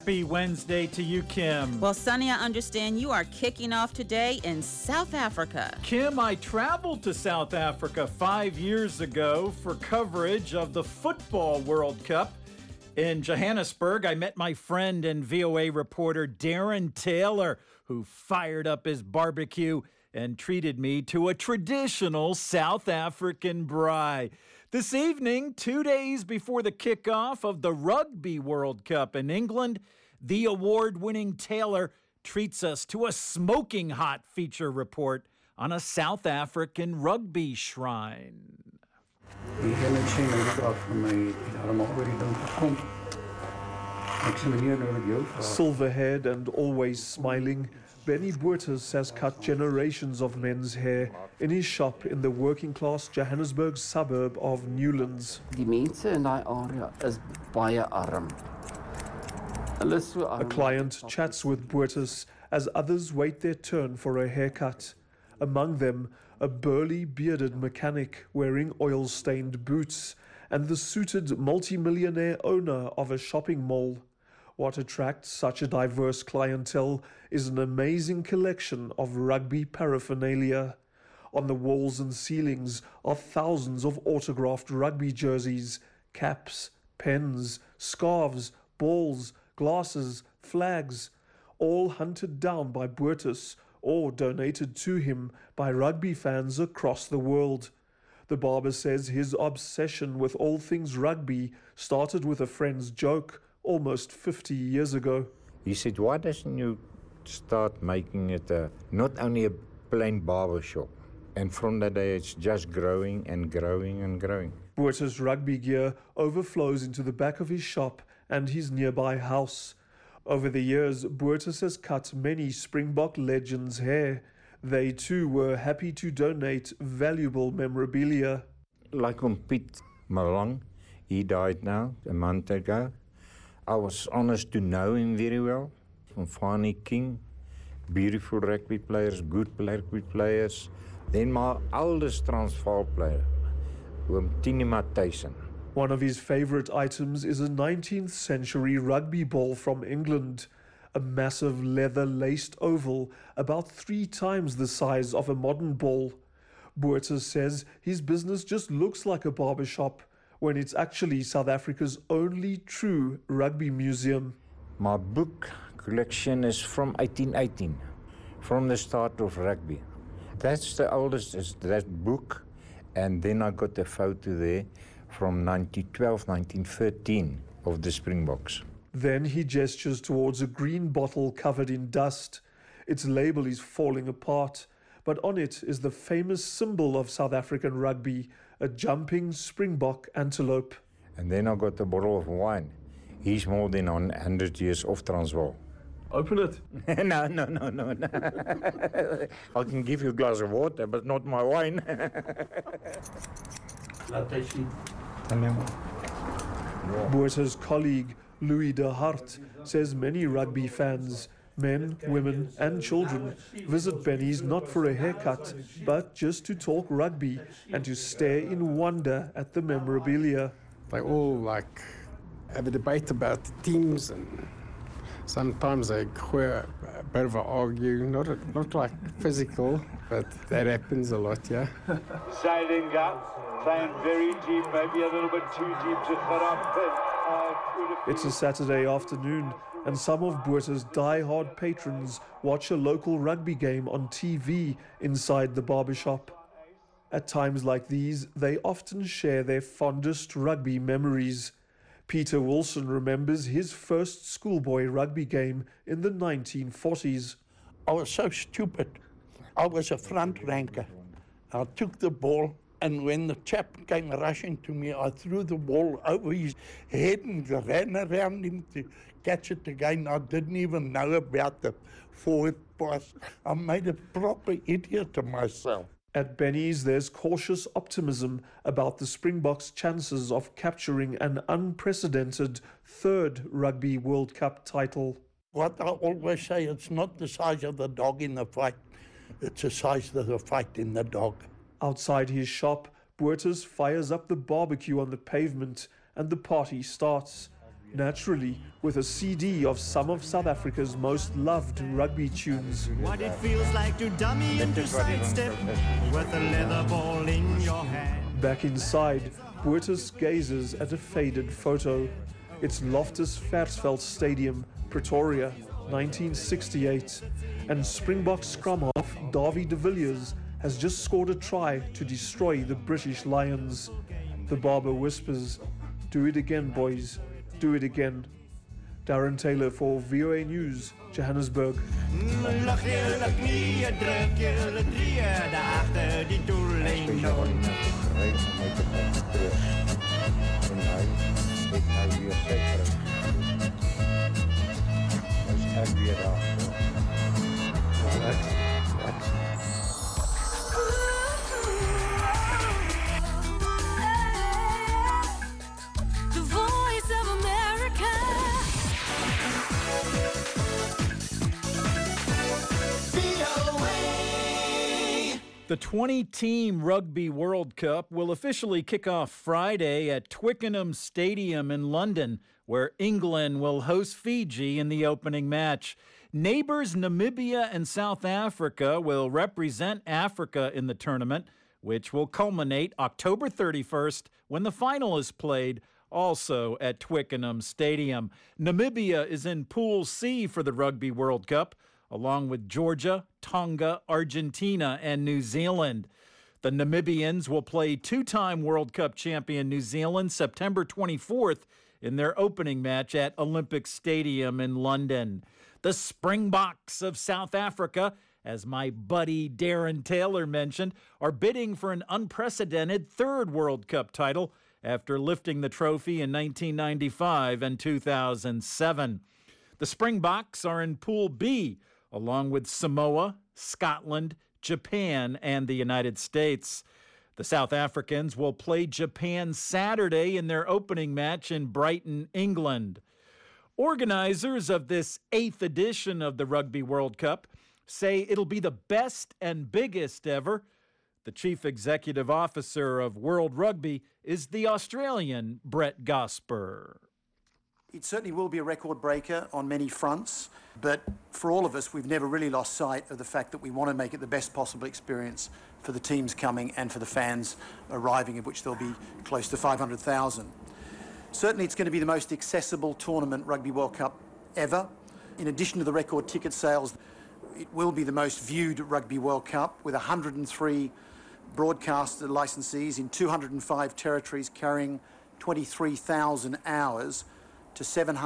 Happy Wednesday to you, Kim. Well, Sonny, I understand you are kicking off today in South Africa. Kim, I traveled to South Africa 5 years ago for coverage of the Football World Cup. In Johannesburg, I met my friend and VOA reporter Darren Taylor, who fired up his barbecue and treated me to a traditional South African braai. This evening, 2 days before the kickoff of the Rugby World Cup in England, the award-winning Taylor treats us to a smoking hot feature report on a South African rugby shrine. Silver-haired and always smiling, Benny Botha has cut generations of men's hair in his shop in the working-class Johannesburg suburb of Newlands. Die mense in daai area is baie arm. Hulle is so arm. A client chats with Botha as others wait their turn for a haircut. Among them, a burly, bearded mechanic wearing oil-stained boots and the suited multi-millionaire owner of a shopping mall. What attracts such a diverse clientele is an amazing collection of rugby paraphernalia. On the walls and ceilings are thousands of autographed rugby jerseys, caps, pens, scarves, balls, glasses, flags, all hunted down by Botha or donated to him by rugby fans across the world. The barber says his obsession with all things rugby started with a friend's joke almost 50 years ago. He said, why doesn't you start making it not only a plain barber shop? And from that day, it's just growing and growing and growing. Botha's rugby gear overflows into the back of his shop and his nearby house. Over the years, Botha has cut many Springbok legends' hair. They too were happy to donate valuable memorabilia. Like on Piet Malang, he died now a month ago. I was honoured to know him very well. From Fani King, beautiful rugby players, good rugby players. Then my oldest Transvaal player, Tini Matthyssen. One of his favourite items is a 19th century rugby ball from England. A massive leather-laced oval, about 3 times the size of a modern ball. Botha says his business just looks like a barbershop, when it's actually South Africa's only true rugby museum. My book collection is from 1818, from the start of rugby. That's the oldest, is that book, and then I got a photo there from 1912, 1913 of the Springboks. Then he gestures towards a green bottle covered in dust. Its label is falling apart, but on it is the famous symbol of South African rugby, a jumping Springbok antelope. And then I got a bottle of wine. He's more than 100 years off Transvaal. Open it. No. I can give you a glass of water, but not my wine. Botha's colleague, Louis de Hart, says many rugby fans, men, women and children, visit Benny's not for a haircut, but just to talk rugby and to stare in wonder at the memorabilia. They all have a debate about the teams, and sometimes they quite a bit of an argue, not like physical, but that happens a lot, yeah. Sailing up, playing very deep, maybe a little bit too deep to cut off. It's a Saturday afternoon, and some of Botha's die-hard patrons watch a local rugby game on TV inside the barbershop. At times like these, they often share their fondest rugby memories. Peter Wilson remembers his first schoolboy rugby game in the 1940s. I was so stupid. I was a front ranker. I took the ball, and when the chap came rushing to me, I threw the ball over his head and ran around him to catch it again. I didn't even know about the forward pass. I made a proper idiot of myself. At Benny's, there's cautious optimism about the Springboks' chances of capturing an unprecedented 3rd Rugby World Cup title. What I always say, it's not the size of the dog in the fight, it's the size of the fight in the dog. Outside his shop, Botha fires up the barbecue on the pavement and the party starts. Naturally, with a CD of some of South Africa's most loved rugby tunes. What it feels like to dummy and to sidestep with a leather ball in your hand. Back inside, Boetus gazes at a faded photo. It's Loftus Versfeld Stadium, Pretoria, 1968. And Springbok scrum half Davie de Villiers has just scored a try to destroy the British Lions. The barber whispers, "Do it again, boys. Do it again." Darren Taylor for VOA News, Johannesburg. The 20-team Rugby World Cup will officially kick off Friday at Twickenham Stadium in London, where England will host Fiji in the opening match. Neighbors Namibia and South Africa will represent Africa in the tournament, which will culminate October 31st when the final is played, also at Twickenham Stadium. Namibia is in Pool C for the Rugby World Cup, along with Georgia, Tonga, Argentina, and New Zealand. The Namibians will play two-time World Cup champion New Zealand September 24th in their opening match at Olympic Stadium in London. The Springboks of South Africa, as my buddy Darren Taylor mentioned, are bidding for an unprecedented third World Cup title after lifting the trophy in 1995 and 2007. The Springboks are in Pool B, along with Samoa, Scotland, Japan, and the United States. The South Africans will play Japan Saturday in their opening match in Brighton, England. Organizers of this 8th edition of the Rugby World Cup say it'll be the best and biggest ever. The chief executive officer of World Rugby is the Australian Brett Gosper. It certainly will be a record breaker on many fronts, but for all of us, we've never really lost sight of the fact that we want to make it the best possible experience for the teams coming and for the fans arriving, of which there'll be close to 500,000. Certainly it's going to be the most accessible tournament, Rugby World Cup, ever. In addition to the record ticket sales, it will be the most viewed Rugby World Cup, with 103 broadcast licensees in 205 territories carrying 23,000 hours to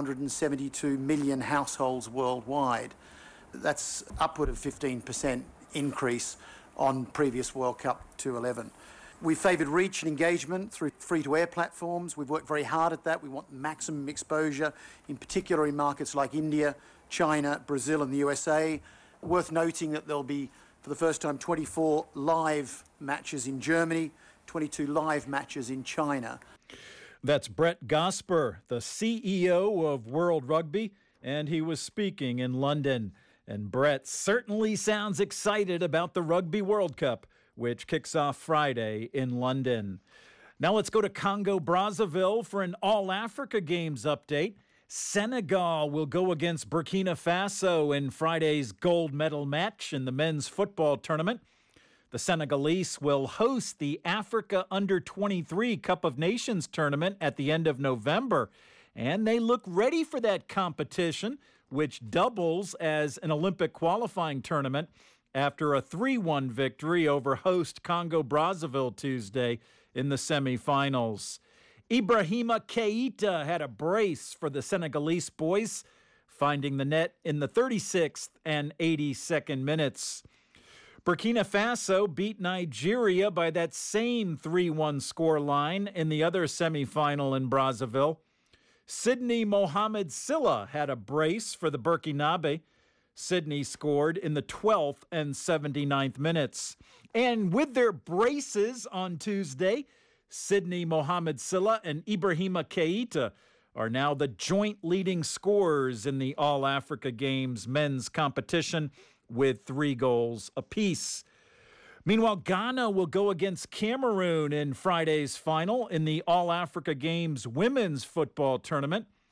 772 million households worldwide. That's upward of 15% increase on previous World Cup 2011. We've favoured reach and engagement through free-to-air platforms. We've worked very hard at that. We want maximum exposure, in particular in markets like India, China, Brazil and the USA. Worth noting that there'll be, for the first time, 24 live matches in Germany, 22 live matches in China. That's Brett Gosper, the CEO of World Rugby, and he was speaking in London. And Brett certainly sounds excited about the Rugby World Cup, which kicks off Friday in London. Now let's go to Congo-Brazzaville for an All-Africa Games update. Senegal will go against Burkina Faso in Friday's gold medal match in the men's football tournament. The Senegalese will host the Africa Under-23 Cup of Nations tournament at the end of November, and they look ready for that competition, which doubles as an Olympic qualifying tournament after a 3-1 victory over host Congo-Brazzaville Tuesday in the semifinals. Ibrahima Keita had a brace for the Senegalese boys, finding the net in the 36th and 82nd minutes. Burkina Faso beat Nigeria by that same 3-1 scoreline in the other semifinal in Brazzaville. Sydney Mohamed Silla had a brace for the Burkinabe. Sydney scored in the 12th and 79th minutes. And with their braces on Tuesday, Sydney Mohamed Silla and Ibrahima Keita are now the joint leading scorers in the All-Africa Games men's competition with 3 goals apiece. Meanwhile, Ghana will go against Cameroon in Friday's final in the All-Africa Games women's football tournament.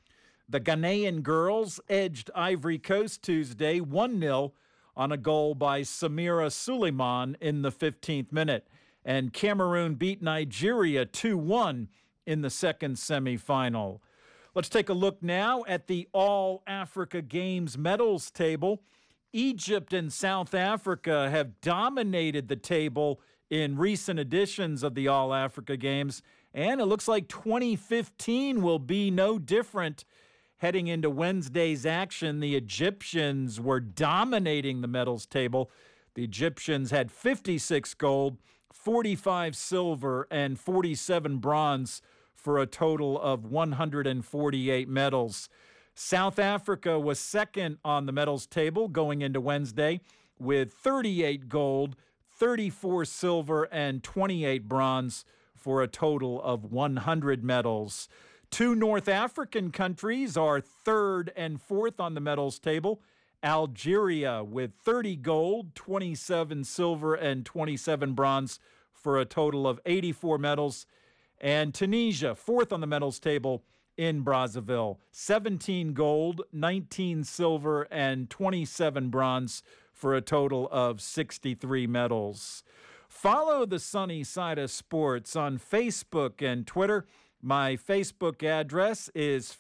The Ghanaian girls edged Ivory Coast Tuesday 1-0 on a goal by Samira Suleiman in the 15th minute. And Cameroon beat Nigeria 2-1 in the second semifinal. Let's take a look now at the All-Africa Games medals table. Egypt and South Africa have dominated the table in recent editions of the All-Africa Games, and it looks like 2015 will be no different. Heading into Wednesday's action, the Egyptians were dominating the medals table. The Egyptians had 56 gold, 45 silver, and 47 bronze for a total of 148 medals. South Africa was second on the medals table going into Wednesday with 38 gold, 34 silver, and 28 bronze for a total of 100 medals. Two North African countries are third and fourth on the medals table. Algeria with 30 gold, 27 silver, and 27 bronze for a total of 84 medals. And Tunisia, fourth on the medals table in Brazzaville, 17 gold, 19 silver, and 27 bronze for a total of 63 medals. Follow the Sunny Side of Sports on Facebook and Twitter. My Facebook address is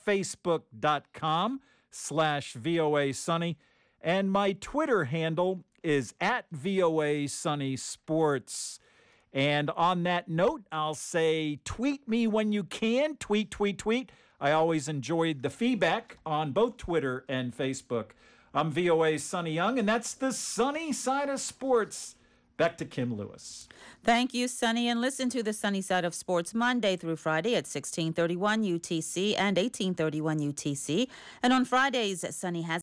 facebook.com/VOA Sunny, and my Twitter handle is @VOA Sunny Sports. And on that note, I'll say tweet me when you can. Tweet, tweet, tweet. I always enjoyed the feedback on both Twitter and Facebook. I'm VOA's Sonny Young, and that's the Sunny Side of Sports. Back to Kim Lewis. Thank you, Sonny. And listen to the Sunny Side of Sports Monday through Friday at 1631 UTC and 1831 UTC. And on Fridays, Sonny has